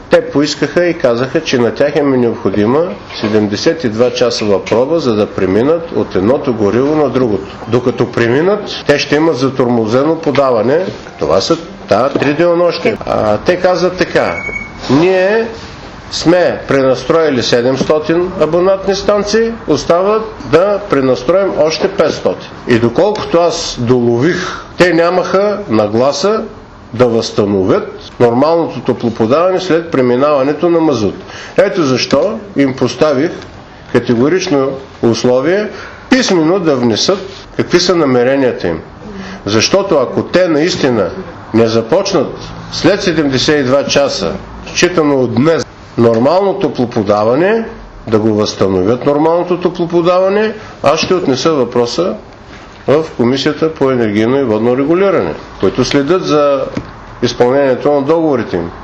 Те поискаха и казаха, че на тях им е необходима 72 часова проба, за да преминат от едното гориво на другото. Докато преминат, те ще имат затормозено подаване. Това са 3 денонощия. Те казват така: ние сме пренастроили 700 абонатни станции, остават да пренастроим още 500. И доколкото аз долових, те нямаха нагласа да възстановят нормалното топлоподаване след преминаването на мазут. Ето защо им поставих категорично условие писмено да внесат какви са намеренията им. Защото ако те наистина не започнат след 72 часа, считано от днес, нормалното топлоподаване, да го възстановят нормалното топлоподаване, аз ще отнеса въпроса в Комисията по енергийно и водно регулиране, които следят за изпълнението на договорите им.